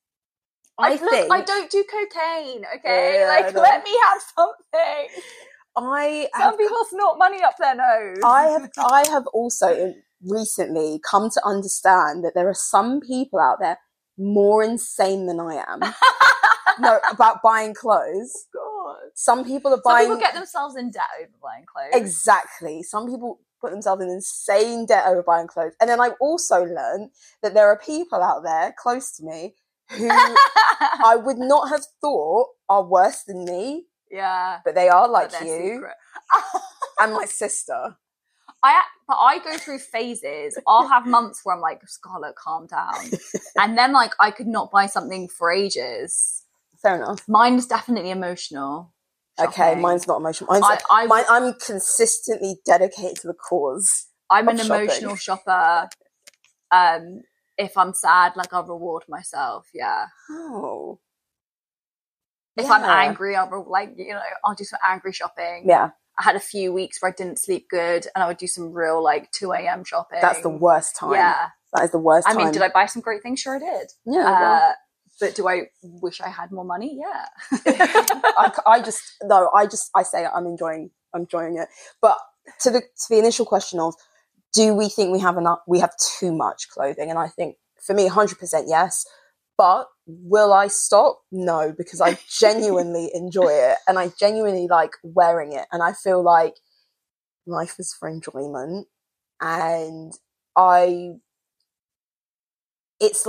Speaker 3: I think
Speaker 2: I don't do cocaine, okay? Yeah, let me have something. Some people snort money up their nose.
Speaker 3: I have also recently come to understand that there are some people out there more insane than I am. No, about buying clothes.
Speaker 2: God.
Speaker 3: Some people are buying...
Speaker 2: Some people get themselves in debt over buying clothes.
Speaker 3: Exactly. Some people put themselves in insane debt over buying clothes. And then I've also learned that there are people out there close to me who I would not have thought are worse than me.
Speaker 2: Yeah.
Speaker 3: But they are, like you. And my sister.
Speaker 2: But I go through phases. I'll have months where I'm like, Scarlett, calm down. And then, like, I could not buy something for ages.
Speaker 3: Fair enough.
Speaker 2: Mine's definitely emotional. Shopping.
Speaker 3: Okay, mine's not emotional. I'm consistently dedicated to the cause.
Speaker 2: I'm an emotional shopper. If I'm sad, like, I'll reward myself. Yeah.
Speaker 3: Oh.
Speaker 2: If I'm angry, I'll do some angry shopping.
Speaker 3: Yeah.
Speaker 2: I had a few weeks where I didn't sleep good, and I would do some real, like, 2 a.m. shopping.
Speaker 3: That's the worst time.
Speaker 2: Yeah.
Speaker 3: That is the worst time.
Speaker 2: I mean, did I buy some great things? Sure I did.
Speaker 3: Yeah.
Speaker 2: But do I wish I had more money? Yeah.
Speaker 3: I say I'm enjoying it. But to the initial question of, do we think we have too much clothing? And I think, for me, 100% yes. But will I stop? No, because I genuinely enjoy it and I genuinely like wearing it. And I feel like life is for enjoyment. And it's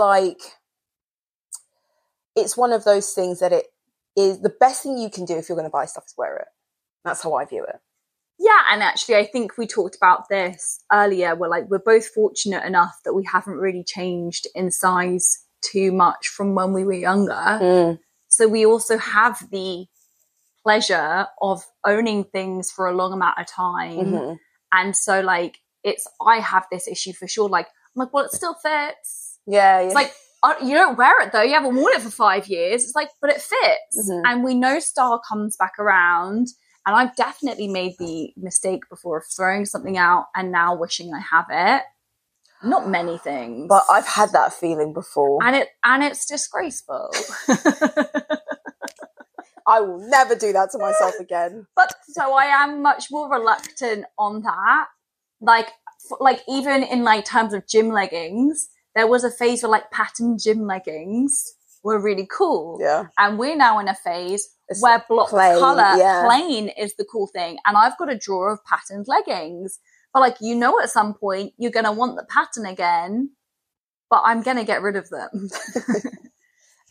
Speaker 3: one of those things that it is the best thing you can do if you're going to buy stuff is wear it. That's how I view it.
Speaker 2: Yeah, and actually I think we talked about this earlier. We're both fortunate enough that we haven't really changed in size too much from when we were younger. So we also have the pleasure of owning things for a long amount of time. And so, like, I have this issue for sure. Like, I'm like, well, it still fits.
Speaker 3: Yeah.
Speaker 2: It's like, you don't wear it though. You haven't worn it for 5 years. It's like, but it fits. And we know style comes back around. And I've definitely made the mistake before of throwing something out and now wishing I have it. Not many things.
Speaker 3: But I've had that feeling before.
Speaker 2: And it's disgraceful.
Speaker 3: I will never do that to myself again.
Speaker 2: But so I am much more reluctant on that. Like even in, like, terms of gym leggings, there was a phase where, like, patterned gym leggings were really cool.
Speaker 3: Yeah.
Speaker 2: And we're now in a phase where block colour, plain is the cool thing. And I've got a drawer of patterned leggings. But, like, at some point you're going to want the pattern again, but I'm going to get rid of them.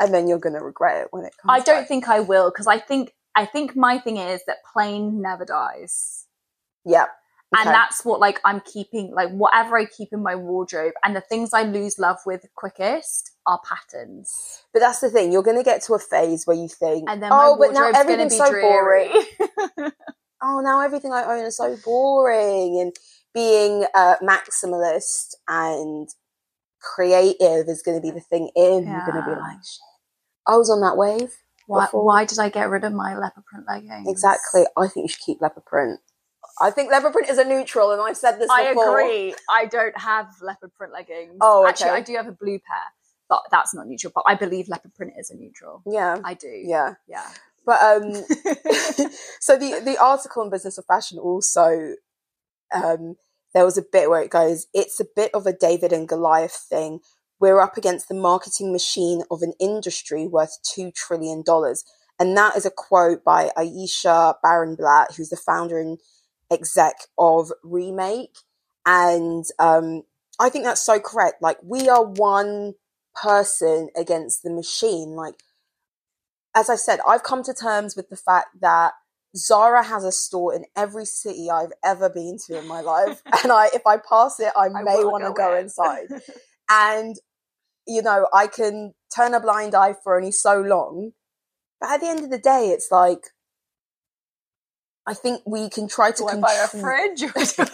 Speaker 3: And then you're going to regret it when it comes
Speaker 2: I don't
Speaker 3: back.
Speaker 2: think I will, because I think my thing is that plain never dies.
Speaker 3: Yeah. Okay.
Speaker 2: And that's what, like, I'm keeping, like, whatever I keep in my wardrobe, and the things I lose love with quickest are patterns.
Speaker 3: But that's the thing. You're going to get to a phase where you think,
Speaker 2: and then my
Speaker 3: but now
Speaker 2: wardrobe's
Speaker 3: everything's
Speaker 2: gonna
Speaker 3: so
Speaker 2: be
Speaker 3: boring.
Speaker 2: dreary.
Speaker 3: Now everything I own is so boring. And being maximalist and creative is going to be the thing in.
Speaker 2: Yeah.
Speaker 3: You're going to be like, shit, I was on that wave.
Speaker 2: Why did I get rid of my leopard print leggings?
Speaker 3: Exactly. I think you should keep leopard print. I think leopard print is a neutral, and I've said this before.
Speaker 2: I agree. I don't have leopard print leggings.
Speaker 3: Oh, okay.
Speaker 2: Actually, I do have a blue pair, but that's not neutral. But I believe leopard print is a neutral.
Speaker 3: Yeah.
Speaker 2: I do.
Speaker 3: Yeah.
Speaker 2: Yeah.
Speaker 3: But so the article in Business of Fashion also, there was a bit where it goes, it's a bit of a David and Goliath thing. We're up against the marketing machine of an industry worth $2 trillion. And that is a quote by Aisha Barenblatt, who's the founder and exec of Remake. And I think that's so correct. Like, we are one person against the machine. Like, as I said, I've come to terms with the fact that Zara has a store in every city I've ever been to in my life. And if I pass it, I may want to go inside. And, you know, I can turn a blind eye for only so long. But at the end of the day, it's like, I think we can try to
Speaker 2: buy a fridge?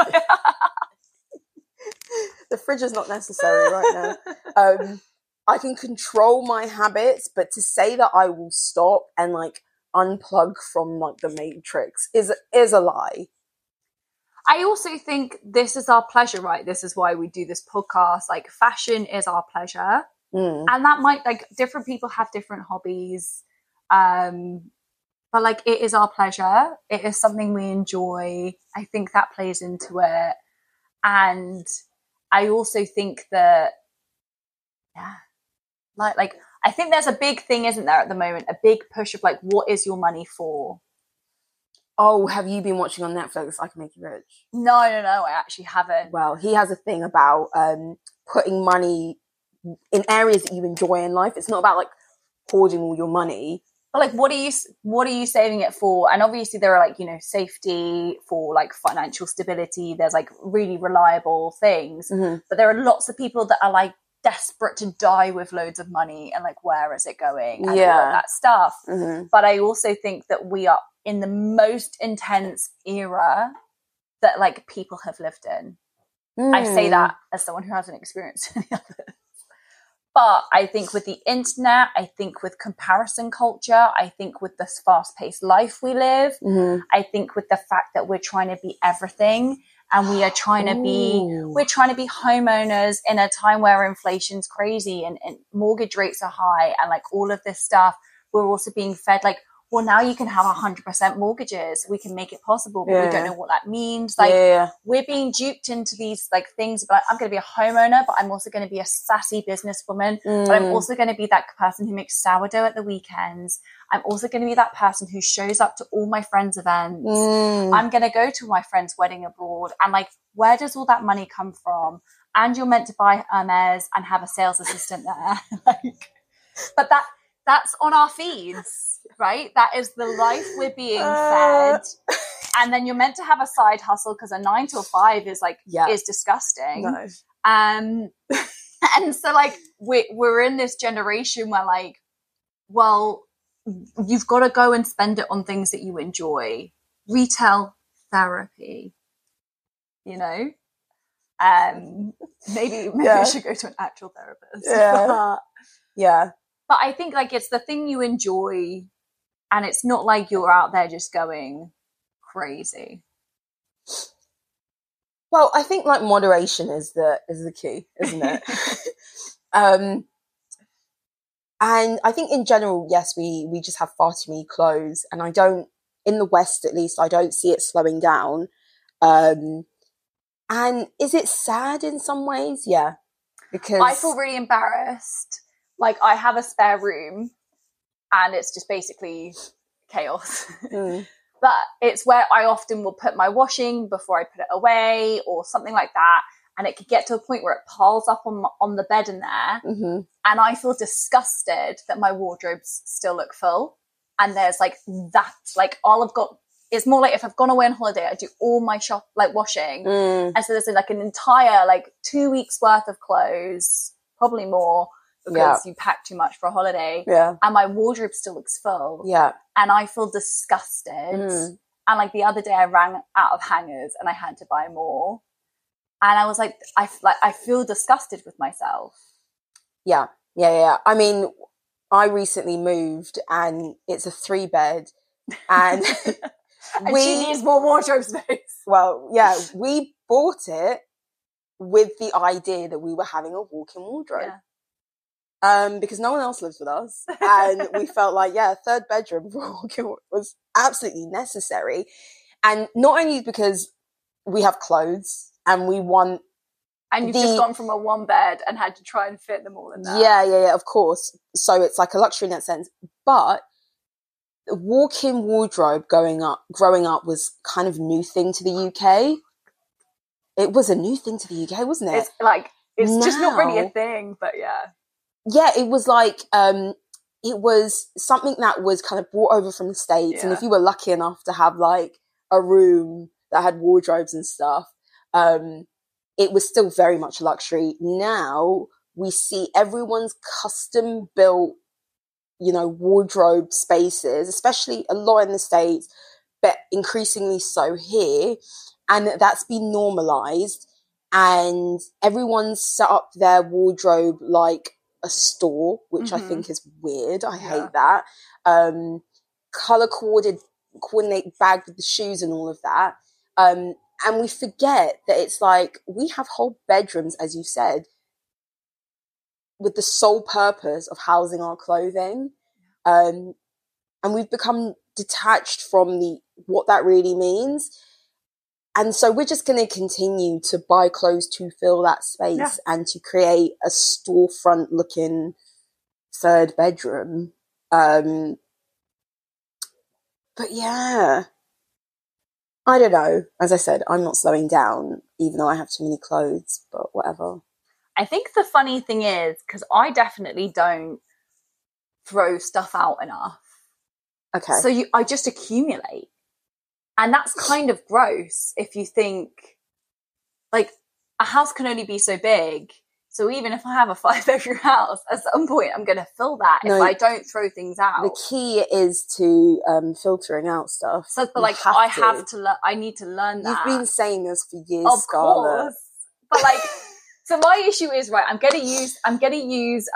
Speaker 3: The fridge is not necessary right now. I can control my habits, but to say that I will stop and like unplug from like the Matrix is a lie.
Speaker 2: I also think this is our pleasure, right? This is why we do this podcast. Like, fashion is our pleasure. And that might, like, different people have different hobbies. But like, it is our pleasure. It is something we enjoy. I think that plays into it. And I also think that, like I think there's a big thing, isn't there, at the moment, a big push of like, what is your money for?
Speaker 3: Oh, have you been watching on Netflix I Can Make You Rich?
Speaker 2: No, I actually haven't.
Speaker 3: Well, he has a thing about putting money in areas that you enjoy in life. It's not about like hoarding all your money.
Speaker 2: But like, what are you saving it for? And obviously there are like, you know, safety, for like financial stability. There's like really reliable things. But there are lots of people that are like desperate to die with loads of money, and like, where is it going? And all of that stuff. But I also think that we are in the most intense era that like people have lived in. I say that as someone who hasn't experienced any of it. But I think with the internet, I think with comparison culture, I think with this fast-paced life we live, I think with the fact that we're trying to be everything, and we're trying to be homeowners in a time where inflation's crazy and mortgage rates are high, and like all of this stuff, we're also being fed like, well, now you can have 100% mortgages. We can make it possible, but we don't know what that means. Like, we're being duped into these like things. But I'm going to be a homeowner, but I'm also going to be a sassy businesswoman. But I'm also going to be that person who makes sourdough at the weekends. I'm also going to be that person who shows up to all my friends' events. I'm going to go to my friend's wedding abroad. And like, where does all that money come from? And you're meant to buy Hermes and have a sales assistant there. Like, but that's on our feeds, right? That is the life we're being fed. And then you're meant to have a side hustle because a 9 to 5 is like, is disgusting.
Speaker 3: No.
Speaker 2: And so like, we're in this generation where like, well, you've got to go and spend it on things that you enjoy. Retail therapy, you know? Maybe I should go to an actual therapist.
Speaker 3: Yeah.
Speaker 2: But I think like it's the thing you enjoy, and it's not like you're out there just going crazy.
Speaker 3: Well, I think like moderation is the key, isn't it? And I think in general, yes, we just have far too many clothes, and I don't, in the West at least, I don't see it slowing down. And is it sad in some ways? Yeah, because
Speaker 2: I feel really embarrassed. Like, I have a spare room and it's just basically chaos. But it's where I often will put my washing before I put it away or something like that. and it could get to a point where it piles up on the bed in there.
Speaker 3: Mm-hmm.
Speaker 2: And I feel disgusted that my wardrobes still look full. And there's like that, like all I've got, it's more like if I've gone away on holiday, I do all my washing. And so there's like an entire like 2 weeks worth of clothes, probably more, because you pack too much for a holiday.
Speaker 3: Yeah.
Speaker 2: And my wardrobe still looks full.
Speaker 3: Yeah.
Speaker 2: And I feel disgusted. And like the other day I ran out of hangers and I had to buy more. And I was like, I feel disgusted with myself.
Speaker 3: Yeah. I mean, I recently moved and it's a 3-bed and
Speaker 2: and she needs more wardrobe space.
Speaker 3: Well, yeah, we bought it with the idea that we were having a walk-in wardrobe. Yeah. Because no one else lives with us. And we felt like, a 3rd bedroom for a walk-in was absolutely necessary. And not only because we have clothes and we want...
Speaker 2: And you've just gone from a 1 bed and had to try and fit them all in there.
Speaker 3: Yeah, of course. So it's like a luxury in that sense. But the walk-in wardrobe growing up was kind of a new thing to the UK. It was a new thing to the UK, wasn't it?
Speaker 2: It's just not really a thing, but yeah.
Speaker 3: Yeah, it was like, it was something that was kind of brought over from the States. Yeah. And if you were lucky enough to have like a room that had wardrobes and stuff, it was still very much a luxury. Now we see everyone's custom built, wardrobe spaces, especially a lot in the States, but increasingly so here. And that's been normalized. And everyone's set up their wardrobe like a store, which I think is weird. I hate that. Color coordinate bag with the shoes and all of that. And we forget that it's like we have whole bedrooms, as you said, with the sole purpose of housing our clothing. And we've become detached from what that really means. And so we're just going to continue to buy clothes to fill that space and to create a storefront looking 3rd bedroom. But yeah, I don't know. As I said, I'm not slowing down, even though I have too many clothes, but whatever.
Speaker 2: I think the funny thing is, because I definitely don't throw stuff out enough.
Speaker 3: Okay.
Speaker 2: So I just accumulate. And that's kind of gross if you think, like, a house can only be so big. So even if I have a 5-bedroom house, at some point I'm going to fill that if I don't throw things out.
Speaker 3: The key is to filtering out stuff.
Speaker 2: So, but like, I need to learn that.
Speaker 3: You've been saying this for years,
Speaker 2: of
Speaker 3: Scarlett.
Speaker 2: Course. But like, so my issue is, right, I'm going to use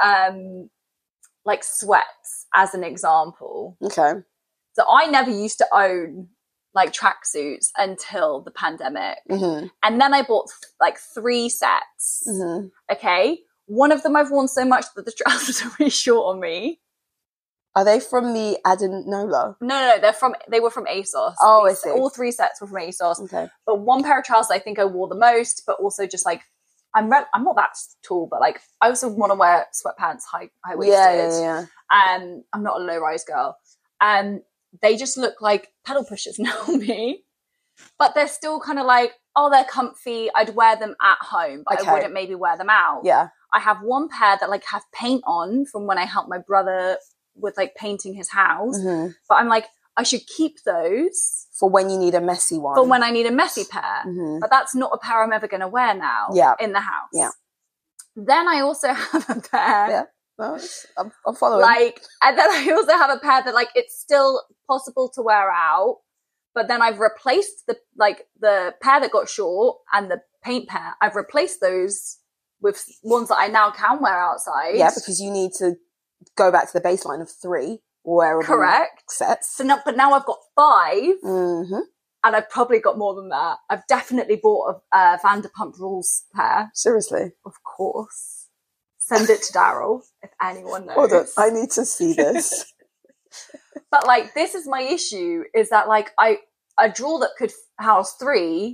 Speaker 2: like sweats as an example.
Speaker 3: Okay.
Speaker 2: So I never used to own like tracksuits until the pandemic. And then I bought like 3 sets. Okay. One of them I've worn so much that the trousers are really short on me.
Speaker 3: Are they from the Adenola?
Speaker 2: No, they were from ASOS.
Speaker 3: Oh, I see.
Speaker 2: All 3 sets were from ASOS.
Speaker 3: Okay.
Speaker 2: But one pair of trousers I think I wore the most, but also just like, I'm not that tall, but like I also want to wear sweatpants high-waisted.
Speaker 3: Yeah.
Speaker 2: I'm not a low-rise girl. They just look like pedal pushers now on me, but they're still kind of like, they're comfy. I'd wear them at home, but I wouldn't maybe wear them out.
Speaker 3: Yeah.
Speaker 2: I have one pair that like have paint on from when I helped my brother with like painting his house, but I'm like, I should keep those
Speaker 3: for when you need a messy one.
Speaker 2: For when I need a messy pair, but that's not a pair I'm ever going to wear now in the house.
Speaker 3: Yeah.
Speaker 2: Then I also have a pair.
Speaker 3: Yeah. I'm following.
Speaker 2: And then I also have a pair that like it's still possible to wear out, but then I've replaced the pair that got short and the paint pair. I've replaced those with ones that I now can wear outside.
Speaker 3: Yeah, because you need to go back to the baseline of 3 wearable
Speaker 2: correct
Speaker 3: sets.
Speaker 2: But now I've got 5, and I've probably got more than that. I've definitely bought a Vanderpump Rules pair.
Speaker 3: Seriously,
Speaker 2: of course. Send it to Daryl if anyone knows.
Speaker 3: Hold on, I need to see this.
Speaker 2: But like, this is my issue: is that like a drawer that could house 3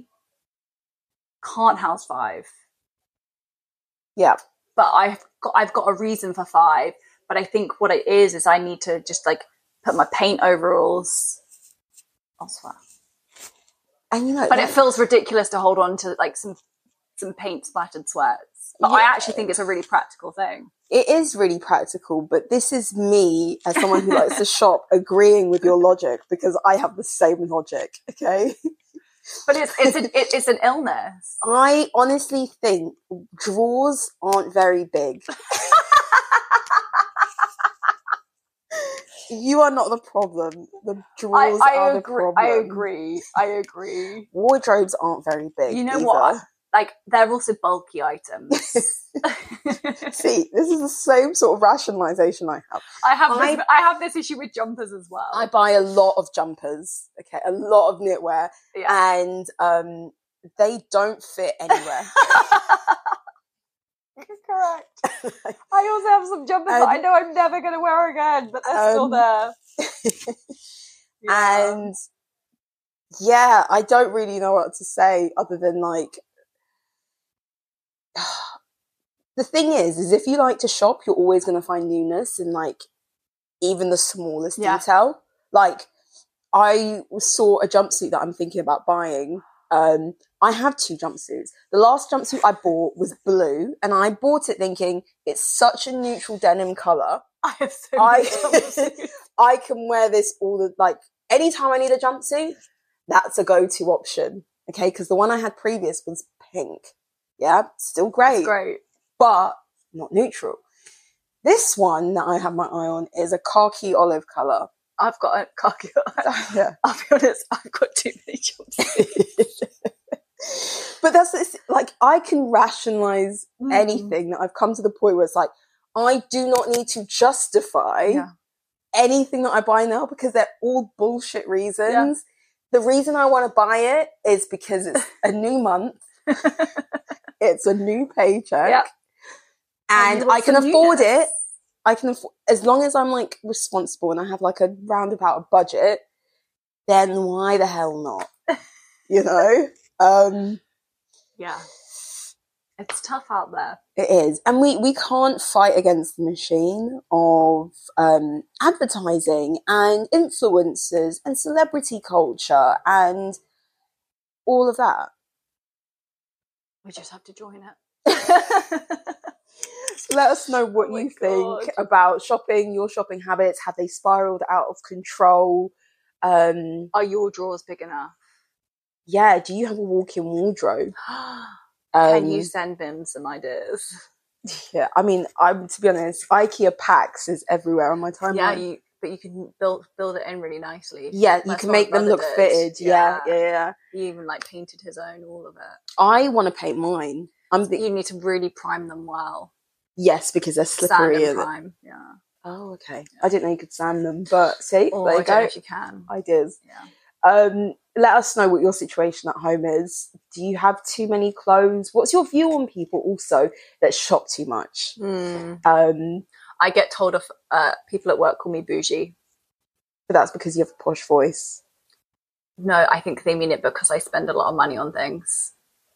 Speaker 2: can't house 5.
Speaker 3: Yeah,
Speaker 2: but I've got a reason for 5. But I think what it is I need to just like put my paint overalls elsewhere.
Speaker 3: And
Speaker 2: but it feels ridiculous to hold on to like some some paint splattered sweats. But I actually think it's a really practical thing.
Speaker 3: It is really practical, but this is me, as someone who likes to shop, agreeing with your logic, because I have the same logic, okay?
Speaker 2: But it's an illness.
Speaker 3: I honestly think drawers aren't very big. You are not the problem. The drawers are the problem.
Speaker 2: I agree.
Speaker 3: Wardrobes aren't very big.
Speaker 2: You know
Speaker 3: either.
Speaker 2: what? Like, they're also bulky items.
Speaker 3: See, this is the same sort of rationalization I have.
Speaker 2: I have this issue with jumpers as well.
Speaker 3: I buy a lot of jumpers, okay, a lot of knitwear, and they don't fit anywhere.
Speaker 2: Correct. I also have some jumpers that I know I'm never going to wear again, but they're still there.
Speaker 3: And yeah, I don't really know what to say other than like, the thing is if you like to shop, you're always going to find newness in like even the smallest detail. Like, I saw a jumpsuit that I'm thinking about buying. I have 2 jumpsuits. The last jumpsuit I bought was blue, and I bought it thinking it's such a neutral denim colour.
Speaker 2: I have so many jumpsuits.
Speaker 3: I can wear this anytime I need a jumpsuit, that's a go-to option. Okay, because the one I had previous was pink. Yeah, still great.
Speaker 2: It's great.
Speaker 3: But not neutral. This one that I have my eye on is a khaki olive colour.
Speaker 2: I've got a khaki olive.
Speaker 3: Yeah.
Speaker 2: I'll be honest, I've got too many jumpsuits.
Speaker 3: But like, I can rationalise anything. That I've come to the point where it's like, I do not need to justify anything that I buy now because they're all bullshit reasons. Yeah. The reason I want to buy it is because it's a new month. It's a new paycheck. And I can afford it. I can afford, as long as I'm like responsible and I have like a roundabout budget, then why the hell not? You know?
Speaker 2: Yeah. It's tough out there.
Speaker 3: It is. And we can't fight against the machine of advertising and influencers and celebrity culture and all of that.
Speaker 2: We just have to join it.
Speaker 3: Let us know what you think about shopping, your shopping habits. Have they spiraled out of control?
Speaker 2: Are your drawers big enough?
Speaker 3: Yeah, do you have a walk-in wardrobe?
Speaker 2: Can you send Bim some ideas?
Speaker 3: Yeah, I mean, to be honest, IKEA Packs is everywhere on my timeline.
Speaker 2: Yeah, but you can build it in really nicely.
Speaker 3: Yeah, you can make them look fitted. Yeah.
Speaker 2: He even like painted his own, all of it.
Speaker 3: I want to paint mine.
Speaker 2: You need to really prime them well.
Speaker 3: Yes, because they're slippery.
Speaker 2: Sand and prime, yeah.
Speaker 3: Oh, okay. I didn't know you could sand them, but see,
Speaker 2: there you
Speaker 3: go.
Speaker 2: I don't know if you can.
Speaker 3: I did.
Speaker 2: Yeah.
Speaker 3: Let us know what your situation at home is. Do you have too many clothes? What's your view on people also that shop too much?
Speaker 2: I get told of people at work call me bougie.
Speaker 3: But that's because you have a posh voice.
Speaker 2: No, I think they mean it because I spend a lot of money on things.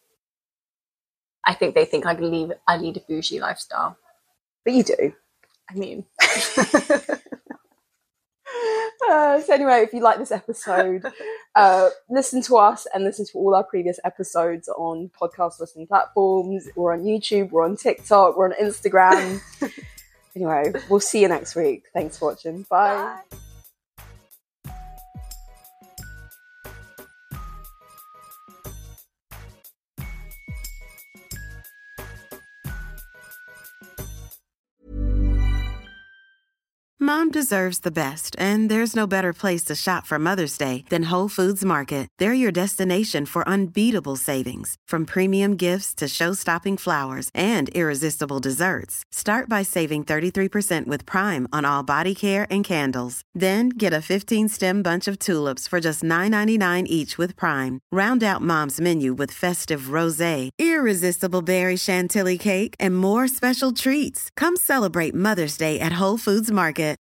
Speaker 2: I think they think I lead a bougie lifestyle.
Speaker 3: But you do.
Speaker 2: I mean.
Speaker 3: So anyway, if you like this episode, listen to us and listen to all our previous episodes on podcast listening platforms. We're on YouTube, we're on TikTok, we're on Instagram. Anyway, we'll see you next week. Thanks for watching. Bye.
Speaker 2: Bye.
Speaker 1: Mom deserves the best, and there's no better place to shop for Mother's Day than Whole Foods Market. They're your destination for unbeatable savings, from premium gifts to show-stopping flowers and irresistible desserts. Start by saving 33% with Prime on all body care and candles. Then get a 15-stem bunch of tulips for just $9.99 each with Prime. Round out Mom's menu with festive rosé, irresistible berry chantilly cake, and more special treats. Come celebrate Mother's Day at Whole Foods Market.